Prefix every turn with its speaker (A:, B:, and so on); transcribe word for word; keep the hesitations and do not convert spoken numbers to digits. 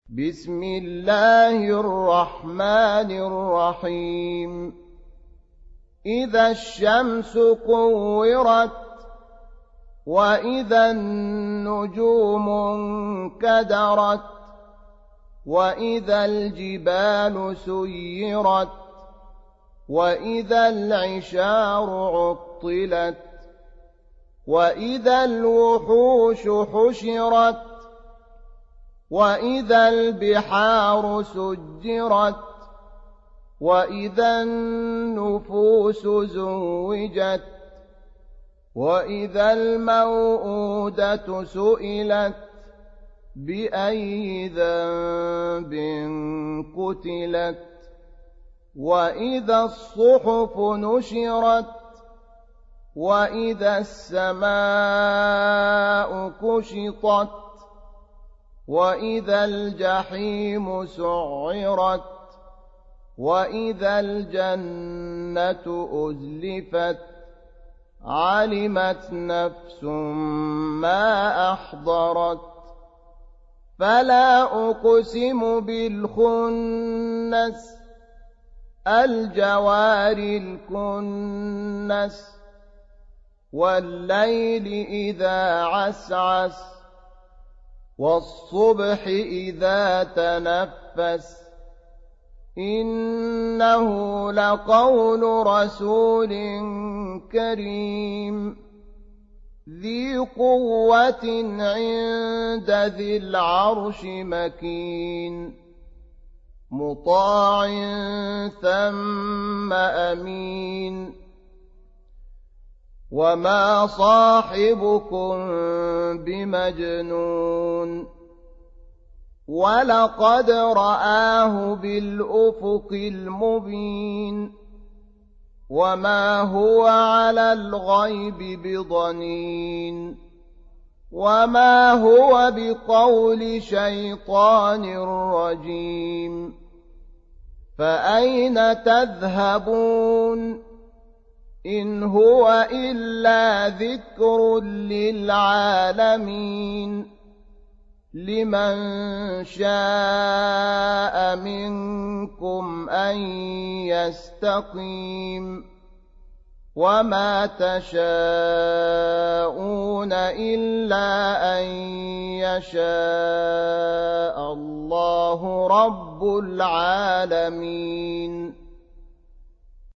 A: بسم الله الرحمن الرحيم إذا الشمس كورت وإذا النجوم انكدرت وإذا الجبال سيرت وإذا العشار عطلت وإذا الوحوش حشرت وإذا البحار سجرت وإذا النفوس زوجت وإذا الموءودة سئلت بأي ذنب قتلت وإذا الصحف نشرت وإذا السماء كشطت وإذا الجحيم سعرت وإذا الجنة أزلفت علمت نفس ما أحضرت فلا أقسم بالخنس الجوار الكنس والليل إذا عسعس والصبح إذا تنفس إنه لقول رسول كريم ذي قوة عند ذي العرش مكين مطاع ثم أمين وما صاحبكم بمجنون ولقد رآه بالأفق المبين وما هو على الغيب بضنين وما هو بقول شيطان رجيم فأين تذهبون إن هو إلا ذكر للعالمين لمن شاء منكم أن يستقيم وما تشاءون إلا أن يشاء الله رب العالمين.